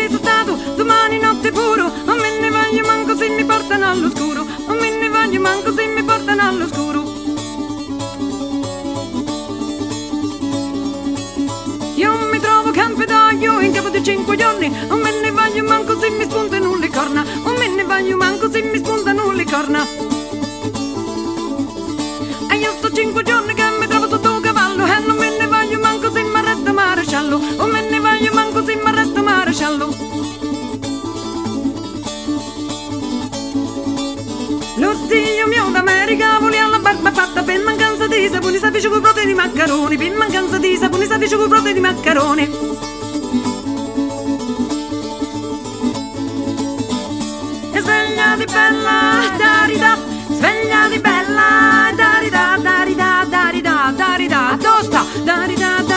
che sono stato, domani notte puro, non me ne voglio manco se mi portano all'oscuro, non me ne voglio manco se mi portano all'oscuro. Io mi trovo Campidoglio in capo di 5 giorni, non me ne voglio manco se mi spuntano le corna, non me ne voglio manco se mi spuntano le corna. E io sto 5 giorni che mi trovo sotto cavallo, e non me ne voglio manco se mi arresta maresciallo, non me ne voglio manco se mi arresta maresciallo. Lo zio mio d'America voleva la barba fatta per mancanza di sapone, sa fece coi brote di maccheroni, per mancanza di sapone, sa fece coi brote di maccheroni. E svegliati bella, darida, svegliati bella, darida, darida, darida, darida, dove sta? Darida,